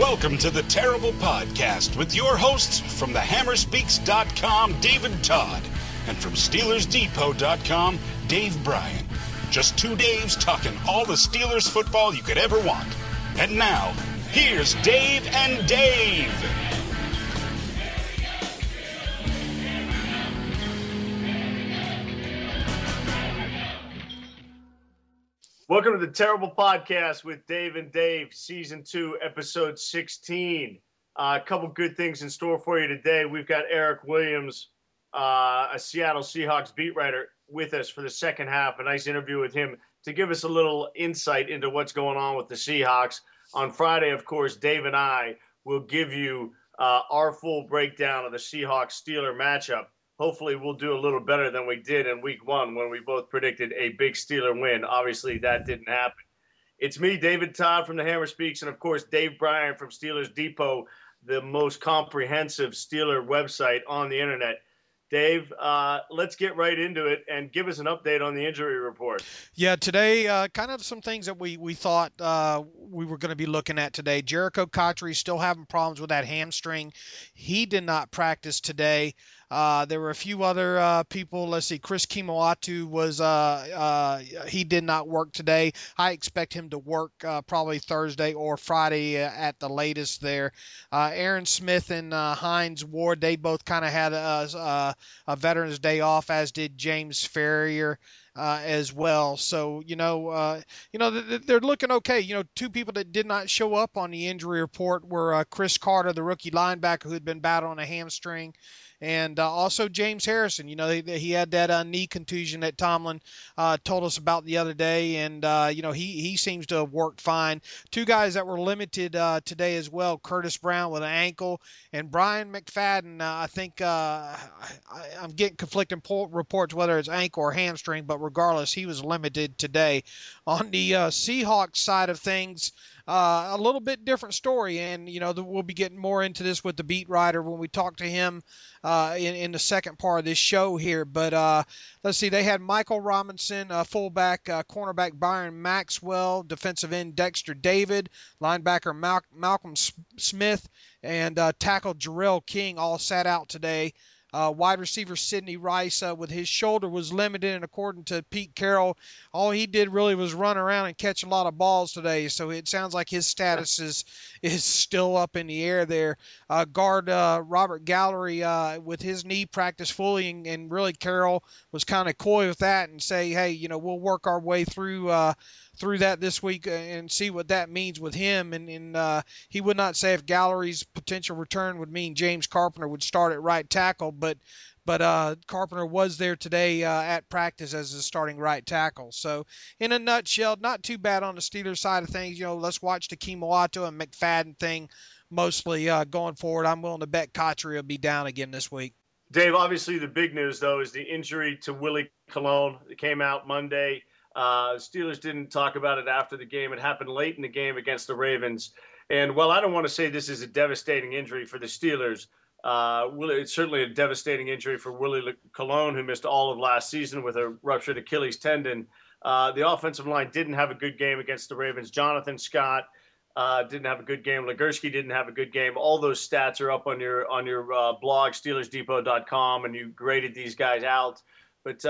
Welcome to the Terrible Podcast with your hosts from thehammerspeaks.com, David Todd, and from SteelersDepot.com, Dave Bryan. Just two Daves talking all the Steelers football you could ever want. And now, here's Dave and Dave. Welcome to the Terrible Podcast with Dave and Dave, Season 2, Episode 16. A couple good things in store for you today. We've got Eric Williams, a Seattle Seahawks beat writer, with us for the second half. A nice interview with him to give us a little insight into what's going on with the Seahawks. On Friday, of course, Dave and I will give you our full breakdown of the Seahawks-Steeler matchup. Hopefully we'll do a little better than we did in week one when we both predicted a big Steeler win. Obviously, that didn't happen. It's me, David Todd from the Hammer Speaks, and, of course, Dave Bryan from Steelers Depot, the most comprehensive Steeler website on the internet. Dave, let's get right into it and give us an update on the injury report. Yeah, today, kind of some things that we thought we were going to be looking at today. Jerricho Cotchery still having problems with that hamstring. He did not practice today. There were a few other people. Let's see, Chris Kemoeatu was he did not work today. I expect him to work probably Thursday or Friday at the latest there. Aaron Smith and Hines Ward, they both kind of had a Veterans Day off, as did James Ferrier as well. So, they're looking okay. Two people that did not show up on the injury report were Chris Carter, the rookie linebacker who had been battling a hamstring, and also James Harrison. He had that knee contusion that Tomlin told us about the other day, and he seems to have worked fine. Two guys that were limited today as well: Curtis Brown with an ankle, and Brian McFadden. I think I'm getting conflicting reports whether it's ankle or hamstring, but regardless, he was limited today. On the Seahawks side of things, a little bit different story, and we'll be getting more into this with the beat writer when we talk to him in the second part of this show here. But let's see, they had Michael Robinson, fullback, cornerback Byron Maxwell, defensive end Dexter David, linebacker Malcolm Smith, and tackle Jarrell King all sat out today. Wide receiver Sidney Rice with his shoulder was limited, and according to Pete Carroll, all he did really was run around and catch a lot of balls today. So it sounds like his status is still up in the air there. Guard Robert Gallery with his knee practiced fully, and really Carroll was kind of coy with that and say, hey, we'll work our way through that this week and see what that means with him. And he would not say if Gallery's potential return would mean James Carpenter would start at right tackle, but Carpenter was there today at practice as a starting right tackle. So in a nutshell, not too bad on the Steelers side of things. Let's watch the Kemoeatu and McFadden thing mostly going forward. I'm willing to bet Cotchery will be down again this week. Dave, obviously the big news, though, is the injury to Willie Colon. It came out Monday. Steelers didn't talk about it after the game. It happened late in the game against the Ravens. And while I don't want to say this is a devastating injury for the Steelers, it's certainly a devastating injury for Willie Colon, who missed all of last season with a ruptured Achilles tendon. The offensive line didn't have a good game against the Ravens. Jonathan Scott didn't have a good game. Legursky didn't have a good game. All those stats are up on your blog, SteelersDepot.com, and you graded these guys out. But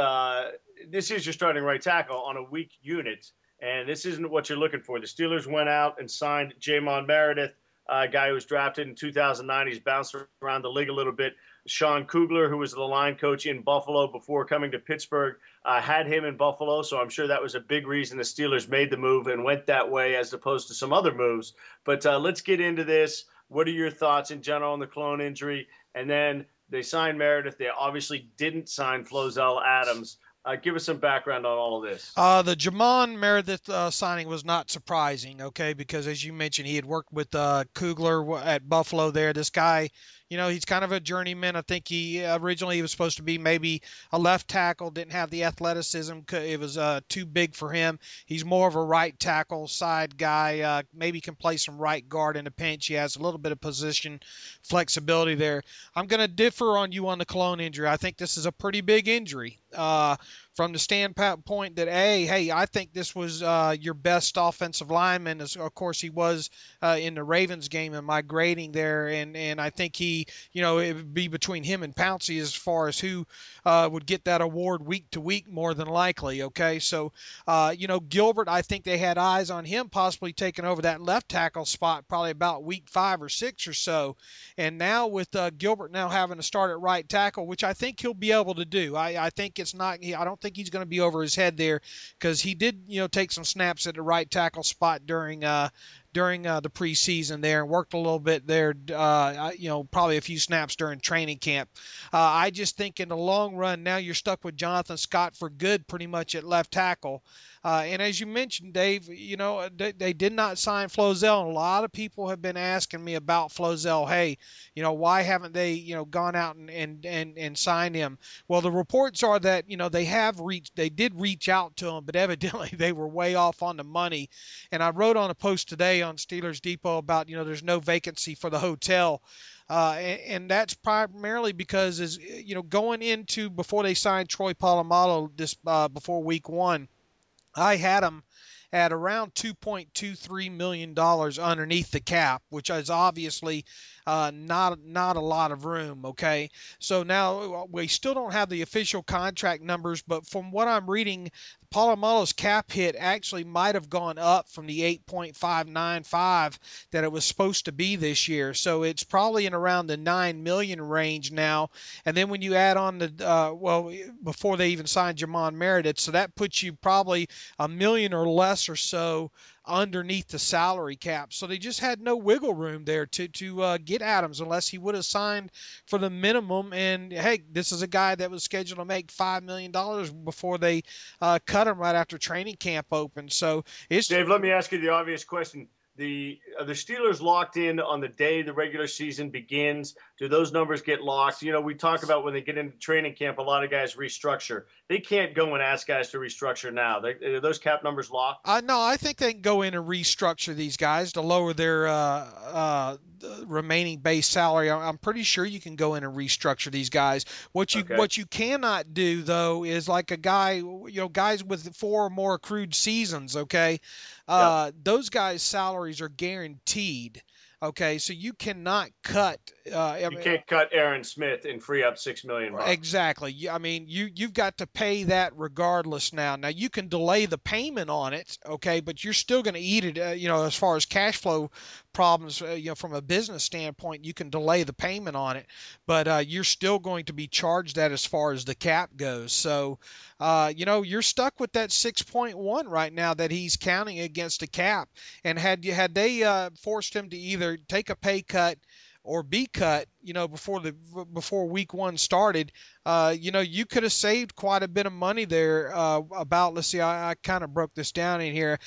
this is your starting right tackle on a weak unit, and this isn't what you're looking for. The Steelers went out and signed Jamon Meredith, a guy who was drafted in 2009. He's bounced around the league a little bit. Sean Kugler, who was the line coach in Buffalo before coming to Pittsburgh, had him in Buffalo, so I'm sure that was a big reason the Steelers made the move and went that way as opposed to some other moves. But let's get into this. What are your thoughts in general on the Colon injury? And then they signed Meredith. They obviously didn't sign Flozell Adams. Give us some background on all of this. The Jamon Meredith signing was not surprising, okay, because as you mentioned, he had worked with Kugler at Buffalo there. This guy, he's kind of a journeyman. I think he originally was supposed to be maybe a left tackle, didn't have the athleticism. It was too big for him. He's more of a right tackle side guy, maybe can play some right guard in a pinch. He has a little bit of position flexibility there. I'm going to differ on you on the Colon injury. I think this is a pretty big injury. from the standpoint that, hey, I think this was your best offensive lineman. As, of course, he was in the Ravens game in my grading there, and I think he, it would be between him and Pouncey as far as who would get that award week to week more than likely. Okay, so Gilbert, I think they had eyes on him possibly taking over that left tackle spot probably about week 5 or 6 or so, and now with Gilbert now having to start at right tackle, which I think he'll be able to do. I think it's not. I don't think he's going to be over his head there, because he did take some snaps at the right tackle spot during the preseason there, and worked a little bit there, probably a few snaps during training camp. I just think in the long run, now you're stuck with Jonathan Scott for good pretty much at left tackle. And as you mentioned, Dave, they did not sign Flozell. And a lot of people have been asking me about Flozell. Hey, why haven't they, gone out and signed him? Well, the reports are that, they did reach out to him, but evidently they were way off on the money. And I wrote on a post today on Steelers Depot about, there's no vacancy for the hotel. And that's primarily because going into before they signed Troy Polamalu before week 1, I had him at around $2.23 million underneath the cap, which is obviously not a lot of room. Okay, so now we still don't have the official contract numbers, but from what I'm reading, Polamalu's cap hit actually might have gone up from the 8.595 that it was supposed to be this year. So it's probably in around the 9 million range now. And then when you add on before they even signed Jamon Meredith, so that puts you probably $1 million or less or so underneath the salary cap. So they just had no wiggle room there to get Adams unless he would have signed for the minimum. And hey, this is a guy that was scheduled to make $5 million before they cut him right after training camp opened. So Dave, let me ask you the obvious question. The Steelers locked in on the day the regular season begins? Do those numbers get locked? We talk about when they get into training camp, a lot of guys restructure. They can't go and ask guys to restructure now. Are those cap numbers locked? No, I think they can go in and restructure these guys to lower their remaining base salary. I'm pretty sure you can go in and restructure these guys. What you cannot do though is like a guy, guys with 4 or more accrued seasons. Okay. Those guys' salaries are guaranteed. Okay, so you cannot cut. You can't cut Aaron Smith and free up $6 million. Exactly. I mean, you've got to pay that regardless now. Now you can delay the payment on it, okay, but you're still going to eat it. As far as cash flow problems, from a business standpoint, you can delay the payment on it, but you're still going to be charged that as far as the cap goes. So, you're stuck with that 6.1 right now that he's counting against the cap. And had they forced him to either take a pay cut or be cut, before week 1 started, you could have saved quite a bit of money there. Let's see, I kind of broke this down in here.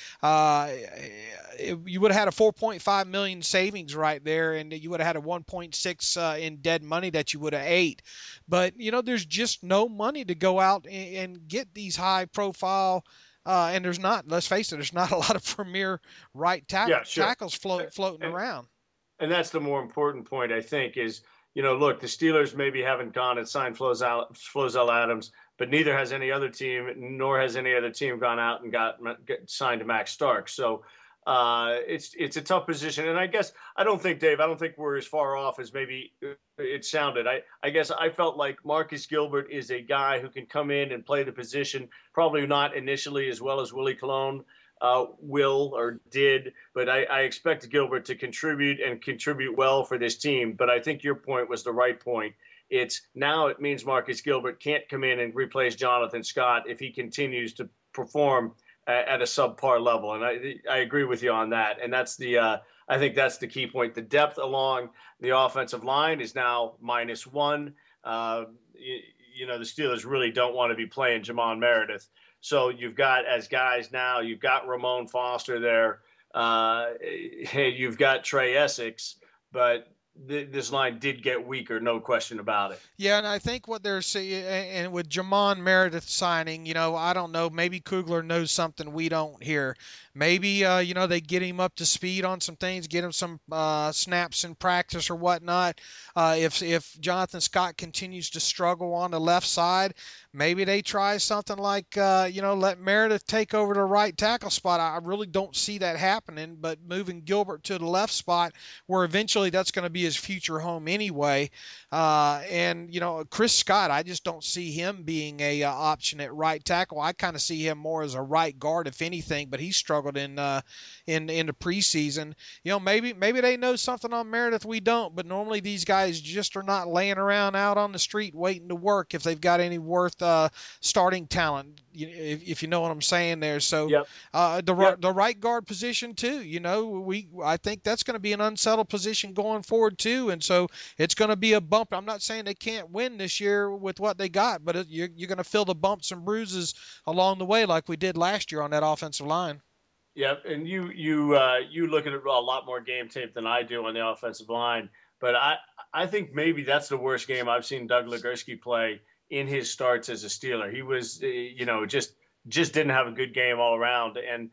You would have had a 4.5 million savings right there, and you would have had a 1.6 in dead money that you would have ate. But there's just no money to go out and get these high profile. And there's not. Let's face it. There's not a lot of premier right tackles floating around. And that's the more important point, I think, is, look, the Steelers maybe haven't gone and signed Flozell Adams, but neither has any other team, nor has any other team gone out and got signed to Max Stark. So it's a tough position. And I guess I don't think we're as far off as maybe it sounded. I guess I felt like Marcus Gilbert is a guy who can come in and play the position, probably not initially as well as Willie Colon will or did, but I expect Gilbert to contribute well for this team. But I think your point was the right point. It means Marcus Gilbert can't come in and replace Jonathan Scott if he continues to perform at a subpar level. And I agree with you on that. And that's I think that's the key point. The depth along the offensive line is now -1. The Steelers really don't want to be playing Jamon Meredith. So you've got you've got Ramon Foster there. You've got Trey Essex, but this line did get weaker, no question about it. Yeah, and I think what they're saying, and with Jamon Meredith signing, I don't know, maybe Kugler knows something we don't hear. Maybe, they get him up to speed on some things, get him some snaps in practice or whatnot. If Jonathan Scott continues to struggle on the left side, maybe they try something like, let Meredith take over the right tackle spot. I really don't see that happening, but moving Gilbert to the left spot where eventually that's going to be his future home anyway. Chris Scott, I just don't see him being a option at right tackle. I kind of see him more as a right guard, if anything, but he struggled in the preseason. Maybe they know something on Meredith we don't, but normally these guys just are not laying around out on the street waiting to work if they've got any worth starting talent, if you know what I'm saying there. So yep. The right guard position too, I think that's going to be an unsettled position going forward too, and so it's going to be a bump. I'm not saying they can't win this year with what they got, but you're going to feel the bumps and bruises along the way like we did last year on that offensive line. Yep, and you look at it a lot more game tape than I do on the offensive line, but I think maybe that's the worst game I've seen Doug Legursky play in his starts as a Steeler. He was, just didn't have a good game all around, and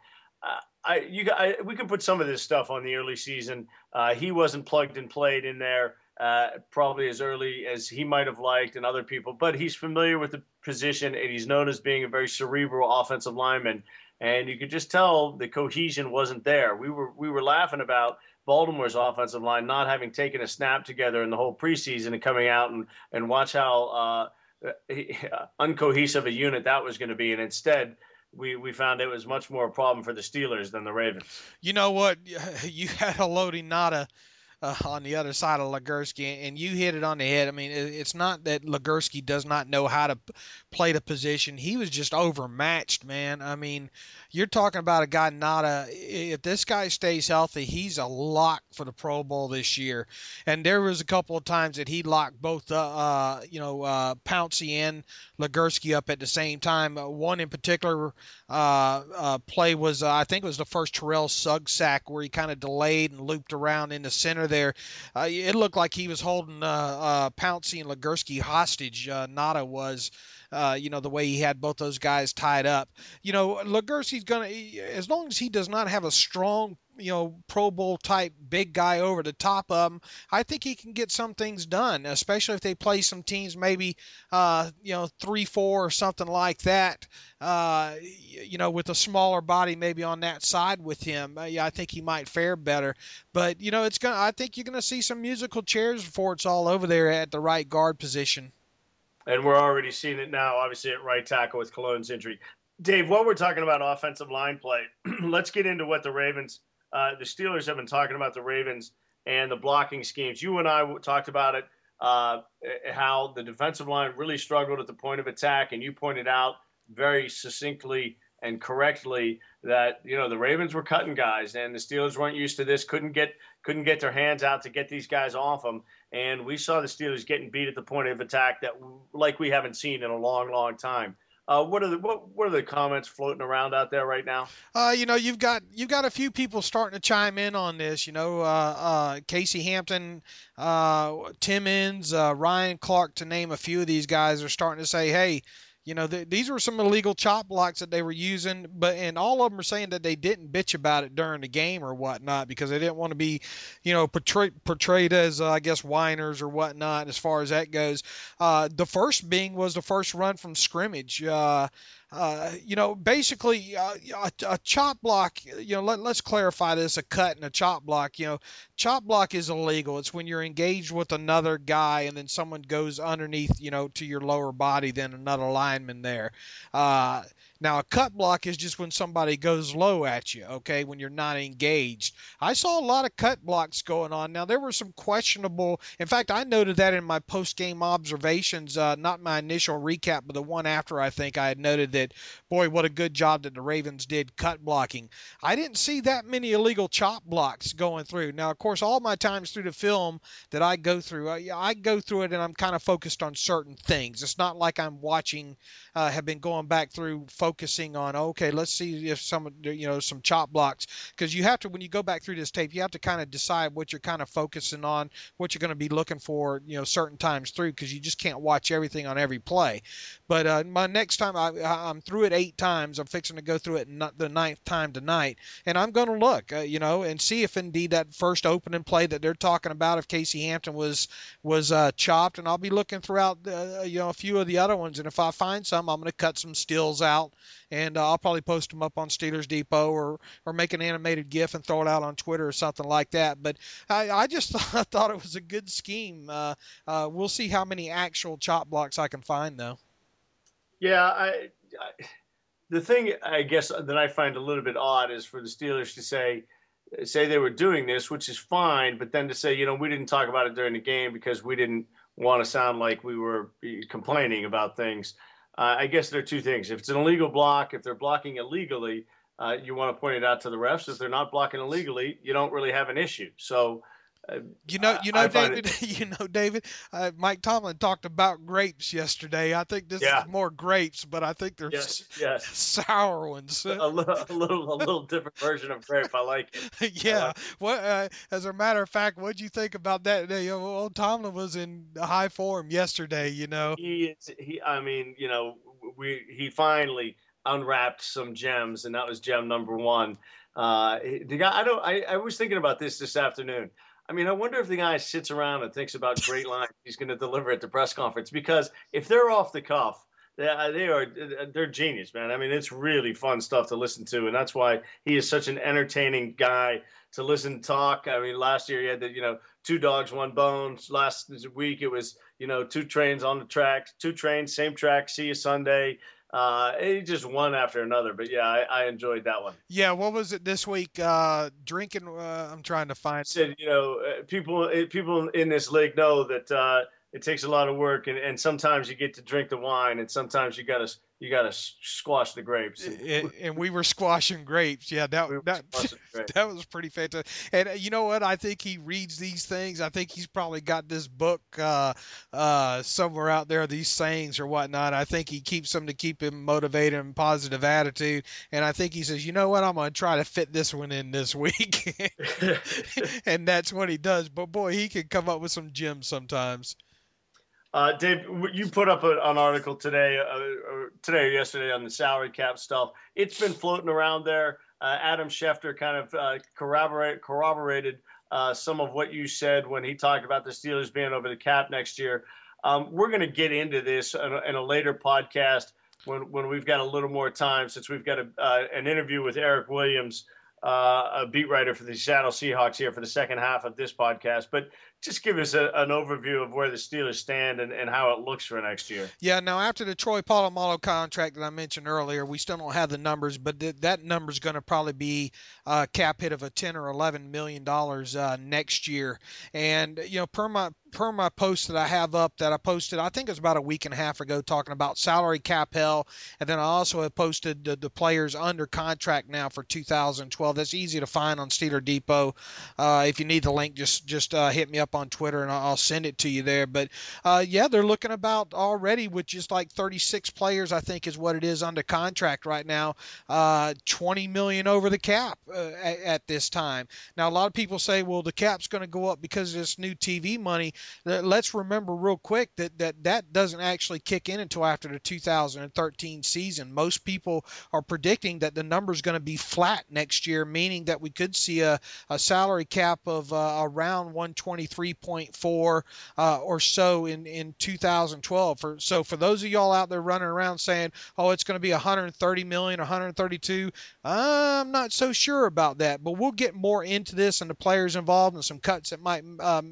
we can put some of this stuff on the early season. He wasn't plugged and played in there probably as early as he might have liked and other people, but he's familiar with the position and he's known as being a very cerebral offensive lineman. And you could just tell the cohesion wasn't there. We were laughing about Baltimore's offensive line not having taken a snap together in the whole preseason and coming out and watch how uncohesive a unit that was going to be. And instead, we found it was much more a problem for the Steelers than the Ravens. You know what? You had a Haloti Ngata on the other side of Legursky, and you hit it on the head. I mean, it's not that Legursky does not know how to play the position. He was just overmatched, man. I mean, you're talking about a guy, Ngata. If this guy stays healthy, he's a lock for the Pro Bowl this year. And there was a couple of times that he locked both, Pouncey and Legursky up at the same time. One in particular play was, I think it was the first Terrell Suggs sack where he kind of delayed and looped around in the center there. It looked like he was holding Pouncey and Legursky hostage. Ngata was. The way he had both those guys tied up. Legursky's going to, as long as he does not have a strong, Pro Bowl type big guy over the top of him, I think he can get some things done, especially if they play some teams maybe, 3-4 or something like that, with a smaller body maybe on that side with him. I think he might fare better. But, I think you're going to see some musical chairs before it's all over there at the right guard position. And we're already seeing it now, obviously, at right tackle with Cologne's injury. Dave, while we're talking about offensive line play, let's get into what the Steelers have been talking about the Ravens and the blocking schemes. You and I talked about it, how the defensive line really struggled at the point of attack, and you pointed out very succinctly and correctly that, the Ravens were cutting guys, and the Steelers weren't used to this, couldn't get their hands out to get these guys off them. And we saw the Steelers getting beat at the point of attack that like we haven't seen in a long, long time. What are the comments floating around out there right now? You've got a few people starting to chime in on this. Casey Hampton, Timmons, Ryan Clark, to name a few of these guys, are starting to say, hey, these were some illegal chop blocks that they were using, and all of them are saying that they didn't bitch about it during the game or whatnot because they didn't want to be, portrayed as, I guess, whiners or whatnot as far as that goes. The first was the first run from scrimmage. Basically a chop block, let's clarify this, a cut and a chop block. Chop block is illegal. It's when you're engaged with another guy and then someone goes underneath, to your lower body than another lineman there. Now, a cut block is just when somebody goes low at you, okay, when you're not engaged. I saw a lot of cut blocks going on. Now, there were some questionable – in fact, I noted that in my post-game observations, not my initial recap, but the one after. I think I had noted that, boy, what a good job that the Ravens did cut blocking. I didn't see that many illegal chop blocks going through. Now, of course, all my times through the film that I go through, I go through it and I'm kind of focused on certain things. It's not like I'm watching have been going back through focusing on, okay, let's see if some chop blocks, because you have to, when you go back through this tape, you have to kind of decide what you're kind of focusing on, what you're going to be looking for, certain times through, because you just can't watch everything on every play. But my next time, I'm through it 8 times. I'm fixing to go through it the 9th time tonight, and I'm going to look, and see if indeed that first opening play that they're talking about, if Casey Hampton was chopped, and I'll be looking throughout a few of the other ones, and if I find some, I'm going to cut some stills out, and I'll probably post them up on Steelers Depot or make an animated GIF and throw it out on Twitter or something like that. But I just thought it was a good scheme. We'll see how many actual chop blocks I can find, though. Yeah, the thing I guess that I find a little bit odd is for the Steelers to say they were doing this, which is fine, but then to say, we didn't talk about it during the game because we didn't want to sound like we were complaining about things. I guess there are 2 things. If it's an illegal block, if they're blocking illegally, you want to point it out to the refs. If they're not blocking illegally, you don't really have an issue. So, David, Mike Tomlin talked about grapes yesterday. I think this is more grapes, but I think they're sour ones. a little different version of grape. I like it. Yeah. What? As a matter of fact, what did you think about that? Old Tomlin was in high form yesterday. He finally unwrapped some gems, and that was gem number 1. The guy. I was thinking about this afternoon. I mean, I wonder if the guy sits around and thinks about great lines he's going to deliver at the press conference, because if they're off the cuff, they're genius, man. I mean, it's really fun stuff to listen to, and that's why he is such an entertaining guy to listen to talk. I mean, last year he had the 2 dogs, 1 bone. Last week it was 2 trains on the track, 2 trains, same track. See you Sunday. He just one after another, but yeah, I enjoyed that one. Yeah, what was it this week? Drinking. I'm trying to find. Said people in this league know that it takes a lot of work, and sometimes you get to drink the wine, and sometimes you gotta squash the grapes. And we were squashing grapes. Yeah, that was pretty fantastic. And you know what? I think he reads these things. I think he's probably got this book somewhere out there, these sayings or whatnot. I think he keeps them to keep him motivated and positive attitude. And I think he says, you know what? I'm going to try to fit this one in this week. And that's what he does. But boy, he can come up with some gems sometimes. Dave, you put up an article today or yesterday on the salary cap stuff. It's been floating around there. Adam Schefter kind of corroborated some of what you said when he talked about the Steelers being over the cap next year. We're going to get into this in a later podcast when we've got a little more time, since we've got an interview with Eric Williams, a beat writer for the Seattle Seahawks, here for the second half of this podcast. But just give us an overview of where the Steelers stand and how it looks for next year. Yeah, now after the Troy Polamalu contract that I mentioned earlier, we still don't have the numbers, but that number is going to probably be a cap hit of a $10 or $11 million next year. And, per my post that I have up that I posted, I think it was about a week and a half ago, talking about salary cap hell. And then I also have posted the players under contract now for 2012. That's easy to find on Steeler Depot. If you need the link, just hit me up on Twitter and I'll send it to you there. But they're looking about already with just like 36 players, I think is what it is under contract right now, $20 million over the cap at this time. Now, a lot of people say, well, the cap's going to go up because of this new TV money. Let's remember real quick that doesn't actually kick in until after the 2013 season. Most people are predicting that the number is going to be flat next year, meaning that we could see a salary cap of around 123.4 or so in 2012. For those of y'all out there running around saying, oh, it's going to be 130 million, 132, I'm not so sure about that. But we'll get more into this and the players involved and some cuts that might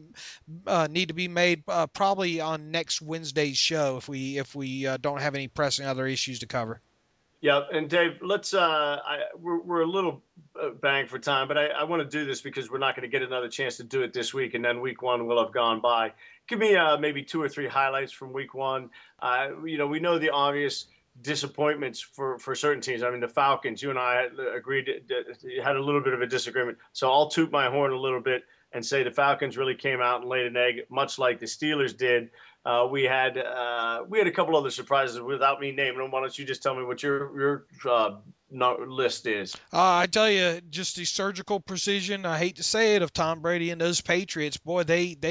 need to be made probably on next Wednesday's show if we don't have any pressing other issues to cover. Yeah, and Dave, let's we're a little bang for time, but I want to do this because we're not going to get another chance to do it this week, and then week 1 will have gone by. Give me maybe 2 or 3 highlights from week 1. We know the obvious disappointments for certain teams. I mean, the Falcons, you and I agreed, had a little bit of a disagreement, so I'll toot my horn a little bit. and say the Falcons really came out and laid an egg, much like the Steelers did. We had a couple other surprises without me naming them. Why don't you just tell me what your list is? I tell you, just the surgical precision. I hate to say it, of Tom Brady and those Patriots. Boy,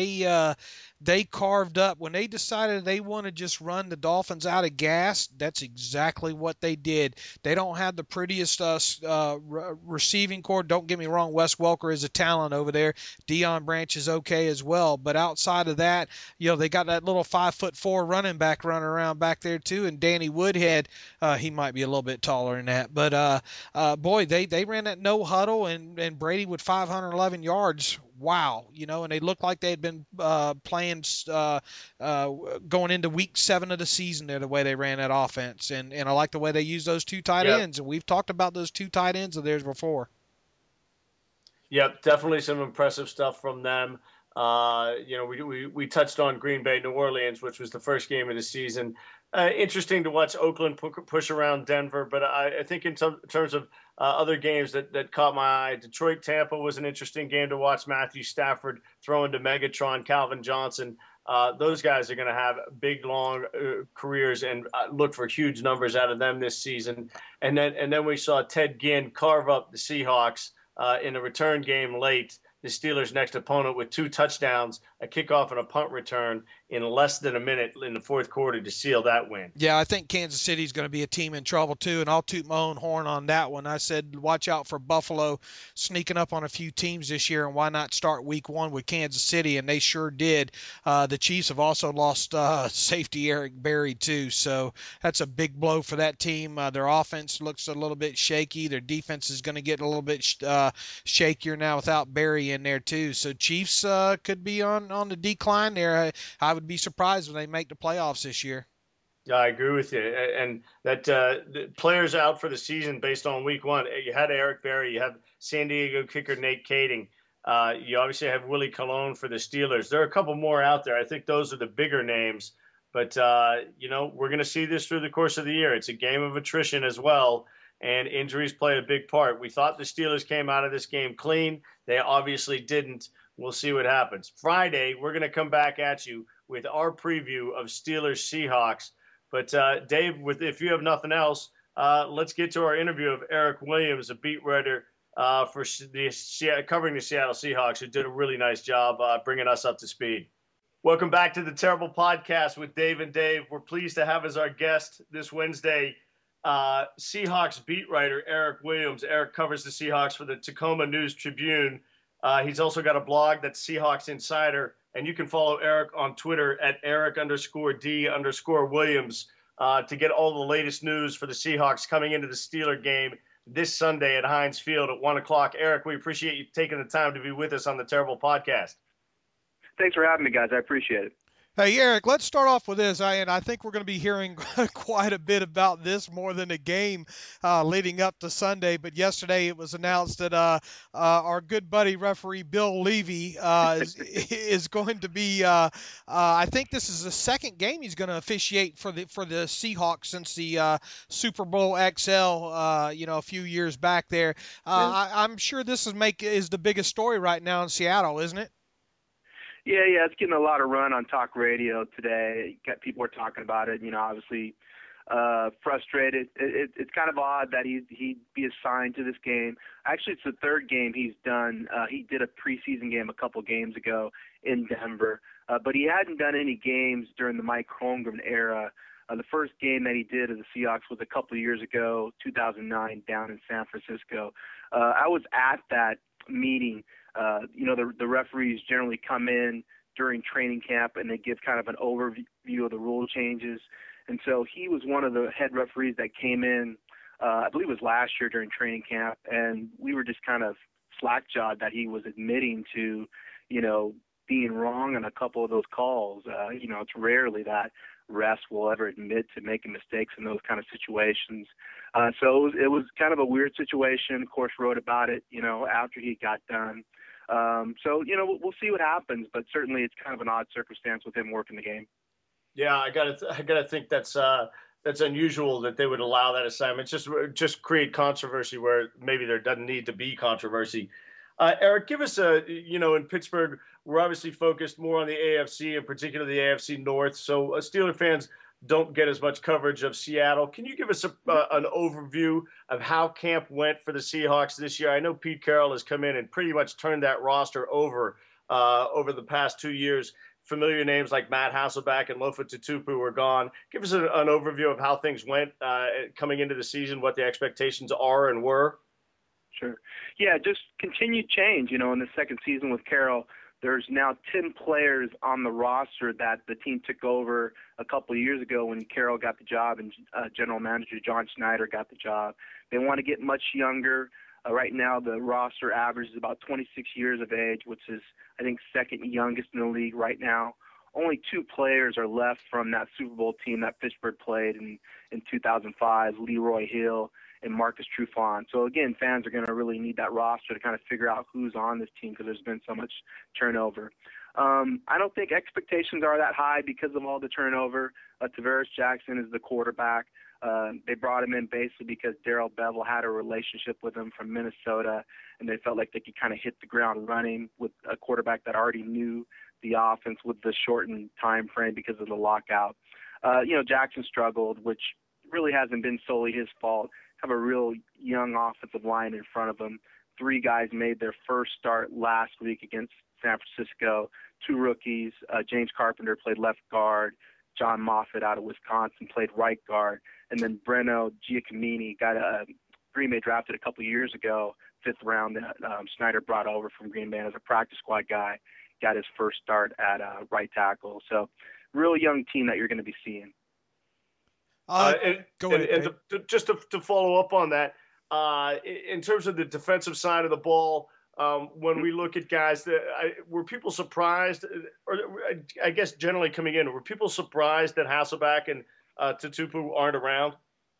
they carved up when they decided they want to just run the Dolphins out of gas. That's exactly what they did. They don't have the prettiest receiving core. Don't get me wrong, Wes Welker is a talent over there. Deion Branch is okay as well, but outside of that, they got that little 5'4" running back running around back there too, and Danny Woodhead. He might be a little bit taller than that, but boy, they ran that no huddle and Brady with 511 yards. Wow, and they looked like they had been playing going into week 7 of the season there, the way they ran that offense. And I like the way they used those two tight ends. And we've talked about those two tight ends of theirs before. Yep, definitely some impressive stuff from them. We touched on Green Bay, New Orleans, which was the first game of the season. Interesting to watch Oakland push around Denver, but I think in terms of other games that caught my eye, Detroit, Tampa was an interesting game to watch. Matthew Stafford throwing to Megatron, Calvin Johnson. Those guys are going to have big, long careers, and look for huge numbers out of them this season. And then we saw Ted Ginn carve up the Seahawks in a return game late. The Steelers' next opponent with 2 touchdowns, a kickoff, and a punt return in less than a minute in the fourth quarter to seal that win. Yeah, I think Kansas City is going to be a team in trouble too, and I'll toot my own horn on that one. I said watch out for Buffalo sneaking up on a few teams this year, and why not start week 1 with Kansas City, and they sure did. The Chiefs have also lost safety Eric Berry too, so that's a big blow for that team. Their offense looks a little bit shaky. Their defense is going to get a little bit shakier now without Berry in there too. So Chiefs could be on the decline there. I would be surprised when they make the playoffs this year. Yeah, I agree with you. And that the players out for the season based on week 1, you had Eric Berry, you have San Diego kicker Nate Kading. You obviously have Willie Colon for the Steelers. There are a couple more out there. I think those are the bigger names. But, we're going to see this through the course of the year. It's a game of attrition as well, and injuries play a big part. We thought the Steelers came out of this game clean. They obviously didn't. We'll see what happens. Friday, we're going to come back at you with our preview of Steelers-Seahawks. But, Dave, if you have nothing else, let's get to our interview of Eric Williams, a beat writer for covering the Seattle Seahawks, who did a really nice job bringing us up to speed. Welcome back to the Terrible Podcast with Dave and Dave. We're pleased to have as our guest this Wednesday Seahawks beat writer Eric Williams. Eric covers the Seahawks for the Tacoma News Tribune. He's also got a blog that's Seahawks Insider, and you can follow Eric on Twitter at Eric_D_Williams to get all the latest news for the Seahawks coming into the Steeler game this Sunday at Heinz Field at 1 o'clock. Eric, we appreciate you taking the time to be with us on the Terrible Podcast. Thanks for having me, guys. I appreciate it. Hey, Eric, let's start off with this. I think we're going to be hearing quite a bit about this more than a game leading up to Sunday. But yesterday it was announced that our good buddy referee Bill Levy is going to be I think this is the second game he's going to officiate for the Seahawks since the Super Bowl XL, a few years back there. I'm sure this is the biggest story right now in Seattle, isn't it? Yeah, it's getting a lot of run on talk radio today. People are talking about it, obviously frustrated. It's kind of odd that he'd be assigned to this game. Actually, it's the third game he's done. He did a preseason game a couple games ago in Denver, but he hadn't done any games during the Mike Holmgren era. The first game that he did of the Seahawks was a couple of years ago, 2009, down in San Francisco. I was at that meeting. The referees generally come in during training camp and they give kind of an overview of the rule changes. And so he was one of the head referees that came in, I believe it was last year during training camp. And we were just kind of slack-jawed that he was admitting to, being wrong on a couple of those calls. It's rarely that refs will ever admit to making mistakes in those kind of situations. So it was kind of a weird situation. Of course, wrote about it, after he got done. We'll see what happens, but certainly it's kind of an odd circumstance with him working the game. Yeah, I gotta think that's unusual that they would allow that assignment. Just create controversy where maybe there doesn't need to be controversy. Eric, give us in Pittsburgh, we're obviously focused more on the AFC, in particular the AFC North. So Steeler fans don't get as much coverage of Seattle. Can you give us an overview of how camp went for the Seahawks this year? I know Pete Carroll has come in and pretty much turned that roster over the past 2 years. Familiar names like Matt Hasselbeck and Lofa Tatupu were gone. Give us an overview of how things went coming into the season, what the expectations are and were. Sure. Yeah, just continued change. In the second season with Carroll, there's now 10 players on the roster that the team took over a couple of years ago when Carroll got the job and general manager John Schneider got the job. They want to get much younger. Right now, the roster average is about 26 years of age, which is, I think, second youngest in the league right now. Only 2 players are left from that Super Bowl team that Pittsburgh played in 2005, Leroy Hill and Marcus Trufant. So, again, fans are going to really need that roster to kind of figure out who's on this team because there's been so much turnover. I don't think expectations are that high because of all the turnover. Tavares Jackson is the quarterback. They brought him in basically because Darrell Bevell had a relationship with him from Minnesota, and they felt like they could kind of hit the ground running with a quarterback that already knew the offense with the shortened time frame because of the lockout. Jackson struggled, which really hasn't been solely his fault. Have a real young offensive line in front of him. 3 guys made their first start last week against San Francisco. 2 rookies. James Carpenter played left guard. John Moffitt out of Wisconsin played right guard. And then Breno Giacomini Green Bay drafted a couple years ago, 5th round, that Schneider brought over from Green Bay as a practice squad guy. Got his first start at right tackle. So real young team that you're going to be seeing. Go ahead. Just to follow up on that, in terms of the defensive side of the ball, when we look at guys, were people surprised, or I guess generally coming in, were people surprised that Hasselbeck and Tatupu aren't around?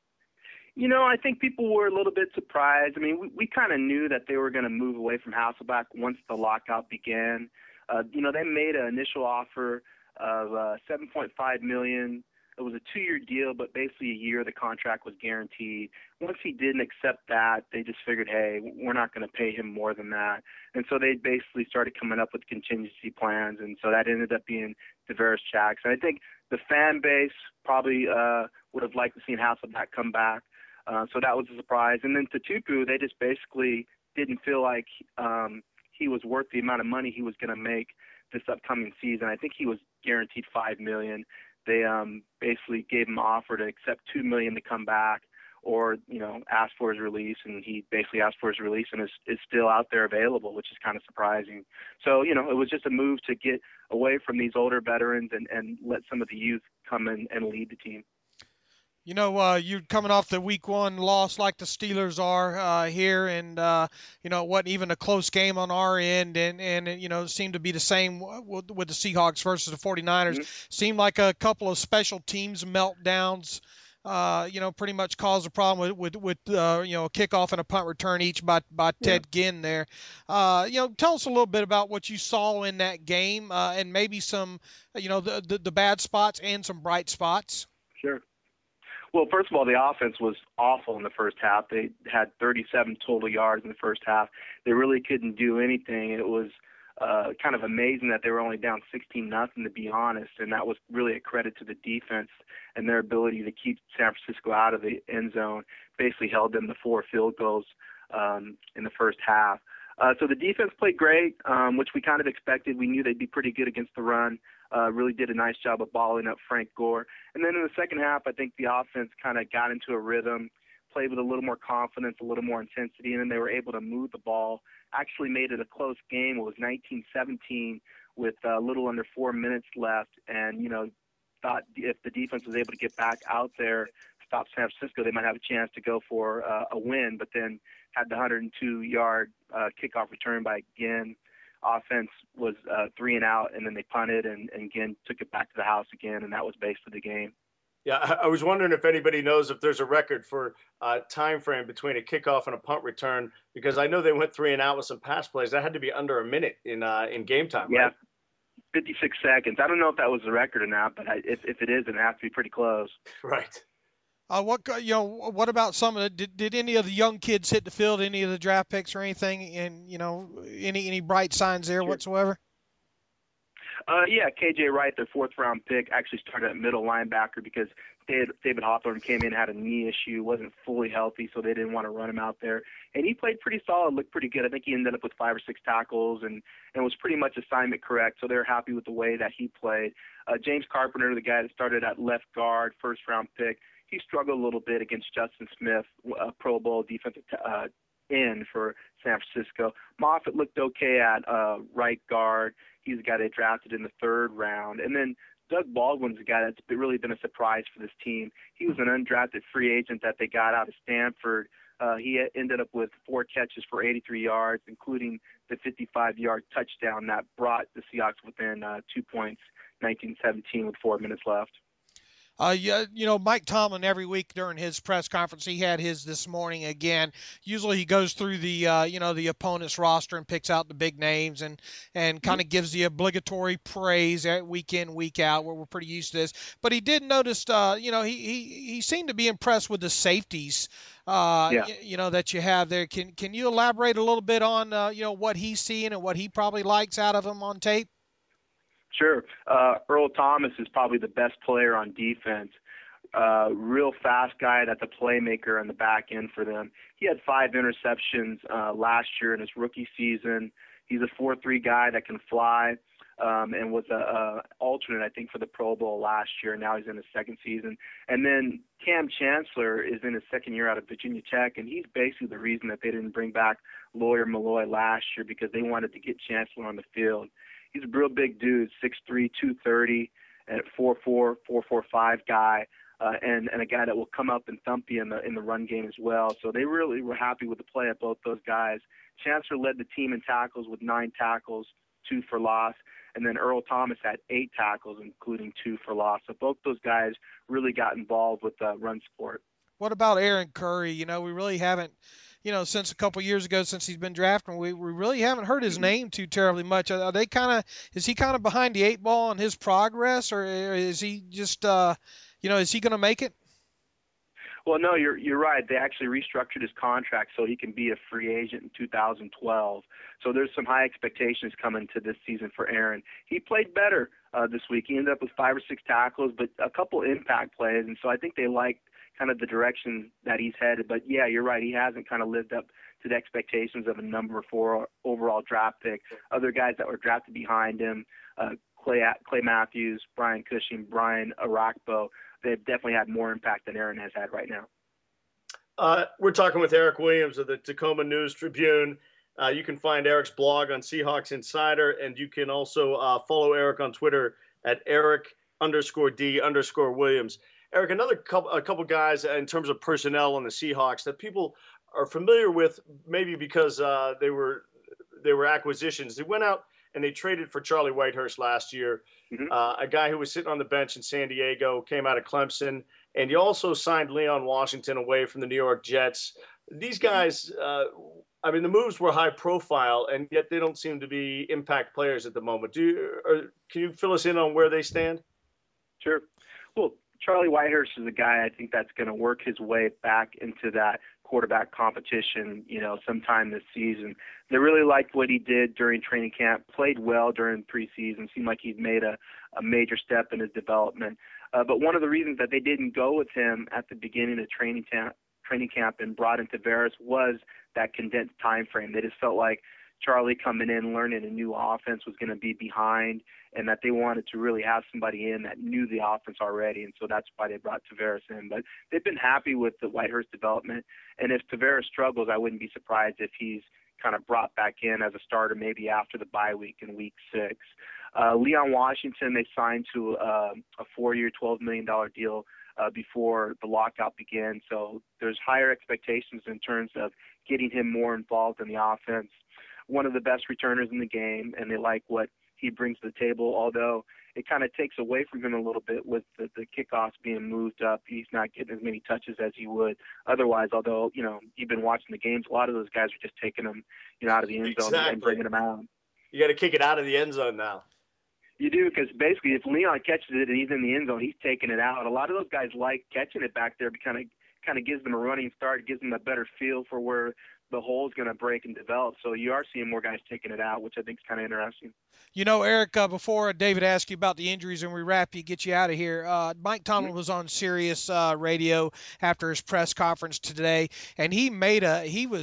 I think people were a little bit surprised. I mean, we kind of knew that they were going to move away from Hasselbeck once the lockout began. They made an initial offer of $7.5 million. It was a 2-year deal, but basically a year the contract was guaranteed. Once he didn't accept that, they just figured, hey, we're not going to pay him more than that. And so they basically started coming up with contingency plans, and so that ended up being Tavares Jackson. I think the fan base probably would have liked to see Hasselbeck come back. So that was a surprise. And then Tatupu, they just basically didn't feel like he was worth the amount of money he was going to make this upcoming season. I think he was guaranteed $5 million. They basically gave him an offer to accept $2 million to come back, or ask for his release, and he basically asked for his release and is still out there available, which is kind of surprising. So it was just a move to get away from these older veterans and let some of the youth come in and lead the team. You're coming off the week 1 loss like the Steelers are here, and it wasn't even a close game on our end, and it seemed to be the same with the Seahawks versus the 49ers. Mm-hmm. Seemed like a couple of special teams meltdowns, pretty much caused a problem with a kickoff and a punt return each by Ted Ginn there. Tell us a little bit about what you saw in that game, and maybe some, the bad spots and some bright spots. Sure. Well, first of all, the offense was awful in the first half. They had 37 total yards in the first half. They really couldn't do anything. It was kind of amazing that they were only down 16-0, to be honest, and that was really a credit to the defense and their ability to keep San Francisco out of the end zone. Basically held them to 4 field goals in the first half. So the defense played great, which we kind of expected. We knew they'd be pretty good against the run. Really did a nice job of balling up Frank Gore. And then in the second half, I think the offense kind of got into a rhythm, played with a little more confidence, a little more intensity, and then they were able to move the ball. Actually made it a close game. It was 19-17 with a little under 4 minutes left, and, thought if the defense was able to get back out there, stop San Francisco, they might have a chance to go for a win, but then had the 102-yard kickoff return by Ginn. Offense was 3 and out, and then they punted and Ginn took it back to the house again, and that was basically the game. Yeah, I was wondering if anybody knows if there's a record for time frame between a kickoff and a punt return, because I know they went 3 and out with some pass plays. That had to be under a minute in game time, yeah, right? 56 seconds. I don't know if that was the record or not, but if it is, it has to be pretty close. Right. What about some of the, did any of the young kids hit the field, any of the draft picks or anything, and, any bright signs there Sure. whatsoever? Yeah, KJ Wright, their fourth-round pick, actually started at middle linebacker because David Hawthorne came in, had a knee issue, wasn't fully healthy, so they didn't want to run him out there. And he played pretty solid, looked pretty good. I think he ended up with 5 or 6 tackles and was pretty much assignment correct, so they're happy with the way that he played. James Carpenter, the guy that started at left guard, first-round pick, he struggled a little bit against Justin Smith, a Pro Bowl defensive end for San Francisco. Moffitt looked okay at right guard. He's the guy they drafted in the 3rd round. And then Doug Baldwin's the guy that's really been a surprise for this team. He was an undrafted free agent that they got out of Stanford. He ended up with 4 catches for 83 yards, including the 55-yard touchdown that brought the Seahawks within 2 points, 19-17 with 4 minutes left. Mike Tomlin, every week during his press conference, he had his this morning again. Usually he goes through the the opponent's roster and picks out the big names and kind of gives the obligatory praise week in, week out, where we're pretty used to this. But he did notice, he seemed to be impressed with the safeties, that you have there. Can you elaborate a little bit on, what he's seeing and what he probably likes out of them on tape? Sure. Earl Thomas is probably the best player on defense. Real fast guy that's a playmaker on the back end for them. He had 5 interceptions last year in his rookie season. He's a 4.3 guy that can fly and was a alternate, I think, for the Pro Bowl last year. Now he's in his 2nd season. And then Cam Chancellor is in his 2nd year out of Virginia Tech, and he's basically the reason that they didn't bring back Lawyer Malloy last year, because they wanted to get Chancellor on the field. He's a real big dude, 6'3", 230, and 4'4", 4'5" guy, and a guy that will come up and thump you in the run game as well. So they really were happy with the play of both those guys. Chancellor led the team in tackles with 9 tackles, 2 for loss, and then Earl Thomas had 8 tackles, including 2 for loss. So both those guys really got involved with run support. What about Aaron Curry? We really haven't, since a couple years ago, since he's been drafted, we really haven't heard his name too terribly much. Is he kind of behind the 8 ball in his progress, or is he just, is he going to make it? Well, no, you're right. They actually restructured his contract so he can be a free agent in 2012. So there's some high expectations coming to this season for Aaron. He played better this week. He ended up with 5 or 6 tackles, but a couple impact plays, and so I think they liked kind of the direction that he's headed. But yeah, you're right. He hasn't kind of lived up to the expectations of a number 4 overall draft pick. Other guys that were drafted behind him, Clay Matthews, Brian Cushing, Brian Arakpo, they've definitely had more impact than Aaron has had right now. We're talking with Eric Williams of the Tacoma News Tribune. You can find Eric's blog on Seahawks Insider, and you can also follow Eric on Twitter at Eric_D_Williams. Eric, a couple guys in terms of personnel on the Seahawks that people are familiar with, maybe because they were acquisitions. They went out and they traded for Charlie Whitehurst last year, a guy who was sitting on the bench in San Diego, came out of Clemson, and you also signed Leon Washington away from the New York Jets. These guys, the moves were high profile, and yet they don't seem to be impact players at the moment. Can you fill us in on where they stand? Sure. Well, Charlie Whitehurst is a guy I think that's going to work his way back into that quarterback competition, sometime this season. They really liked what he did during training camp, played well during preseason, seemed like he'd made a major step in his development. But one of the reasons that they didn't go with him at the beginning of training camp and brought in Tavares was that condensed time frame. They just felt like Charlie coming in, learning a new offense was going to be behind, and that they wanted to really have somebody in that knew the offense already, and so that's why they brought Tavares in. But they've been happy with the Whitehurst development, and if Tavares struggles, I wouldn't be surprised if he's kind of brought back in as a starter maybe after the bye week in week 6. Leon Washington, they signed to a 4-year, $12 million deal before the lockout began, so there's higher expectations in terms of getting him more involved in the offense. One of the best returners in the game, and they like what he brings to the table, although it kind of takes away from him a little bit with the kickoffs being moved up. He's not getting as many touches as he would otherwise, although, you've been watching the games. A lot of those guys are just taking them, out of the end zone and bringing them out. You got to kick it out of the end zone now. You do, because basically if Leon catches it and he's in the end zone, he's taking it out. A lot of those guys like catching it back there, kind of gives them a running start, gives them a better feel for where the hole is going to break and develop. So you are seeing more guys taking it out, which I think is kind of interesting. You know, Eric, before David asked you about the injuries and we get you out of here, Mike Tomlin was on Sirius radio after his press conference today, and he made a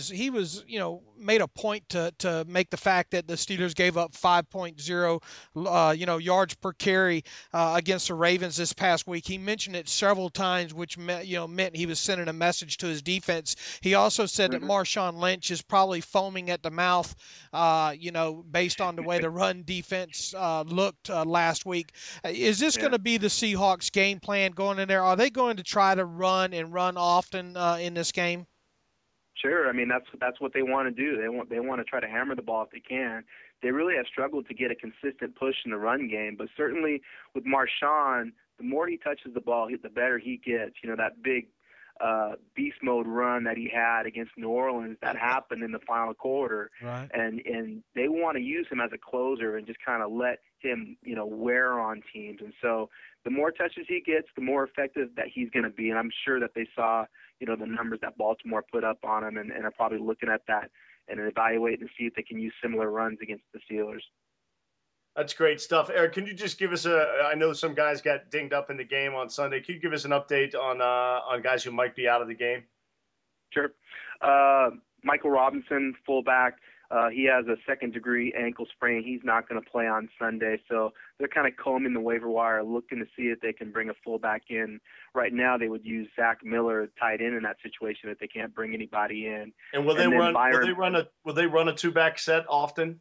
point to make the fact that the Steelers gave up 5.0 yards per carry against the Ravens this past week. He mentioned it several times, which meant he was sending a message to his defense. He also said that Marshawn Lynch is probably foaming at the mouth, based on the way the run defense looked last week. Is this going to be the Seahawks game plan going in there? Are they going to try to run often in this game? Sure. I mean, that's what they want to do. They want to try to hammer the ball if they can. They really have struggled to get a consistent push in the run game, but certainly with Marshawn, the more he touches the ball, the better he gets. That big beast mode run that he had against New Orleans that happened in the final quarter, right? And they want to use him as a closer and just kind of let him wear on teams. And so the more touches he gets, the more effective that he's going to be. And I'm sure that they saw the numbers that Baltimore put up on him and are probably looking at that and evaluating to see if they can use similar runs against the Steelers. That's great stuff. Eric, can you just give us I know some guys got dinged up in the game on Sunday. Can you give us an update on guys who might be out of the game? Sure. Michael Robinson, fullback, he has a second-degree ankle sprain. He's not going to play on Sunday, so they're kind of combing the waiver wire, looking to see if they can bring a fullback in. Right now, they would use Zach Miller tight end in that situation if they can't bring anybody in. And will they run a two-back set often?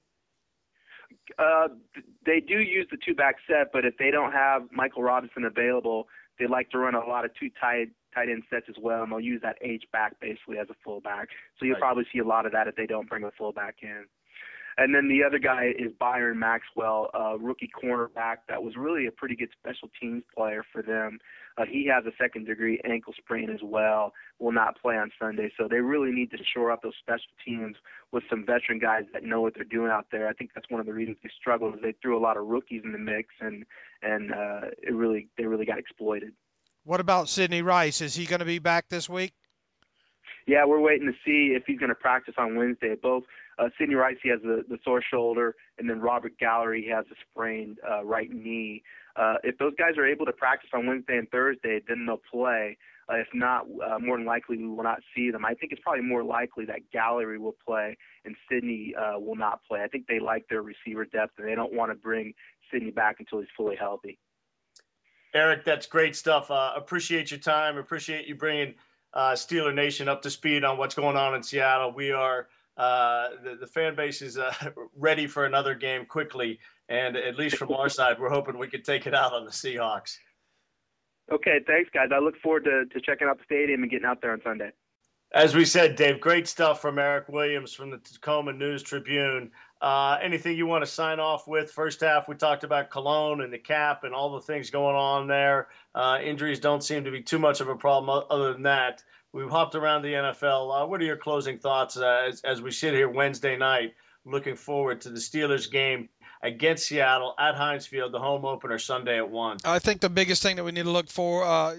They do use the two-back set, but if they don't have Michael Robinson available, they like to run a lot of two tight end sets as well, and they'll use that H-back basically as a fullback. So you'll probably see a lot of that if they don't bring a fullback in. And then the other guy is Byron Maxwell, a rookie cornerback that was really a pretty good special teams player for them. He has a second-degree ankle sprain as well, will not play on Sunday. So they really need to shore up those special teams with some veteran guys that know what they're doing out there. I think that's one of the reasons they struggled is they threw a lot of rookies in the mix, and they really got exploited. What about Sidney Rice? Is he going to be back this week? Yeah, we're waiting to see if he's going to practice on Wednesday. Both Sidney Rice, he has the sore shoulder, and then Robert Gallery, he has a sprained right knee. If those guys are able to practice on Wednesday and Thursday, then they'll play. If not, more than likely we will not see them. I think it's probably more likely that Gallery will play and Sidney will not play. I think they like their receiver depth, and they don't want to bring Sidney back until he's fully healthy. Eric, that's great stuff. Appreciate your time. Appreciate you bringing Steeler Nation up to speed on what's going on in Seattle. We are the fan base is ready for another game quickly, and at least from our side, we're hoping we can take it out on the Seahawks. Okay, thanks, guys. I look forward to checking out the stadium and getting out there on Sunday. As we said, Dave, great stuff from Eric Williams from the Tacoma News-Tribune. Anything you want to sign off with? First half, we talked about Cologne and the cap and all the things going on there. Injuries don't seem to be too much of a problem other than that. We've hopped around the NFL. What are your closing thoughts as we sit here Wednesday night, looking forward to the Steelers game against Seattle at Heinz Field, the home opener Sunday at 1? I think the biggest thing that we need to look forward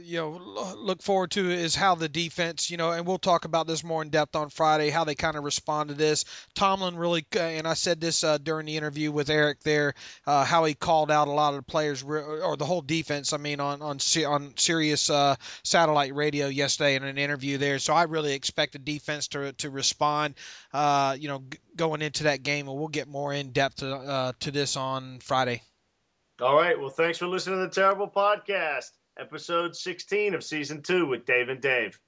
to is how the defense, and we'll talk about this more in depth on Friday, how they kind of respond to this. Tomlin really, and I said this during the interview with Eric there, how he called out a lot of the players or the whole defense. I mean, on Sirius satellite radio yesterday in an interview there. So I really expect the defense to respond, going into that game, and we'll get more in depth to this on Friday. All right. Well, thanks for listening to the Terrible Podcast, episode 16 of season 2 with Dave and Dave.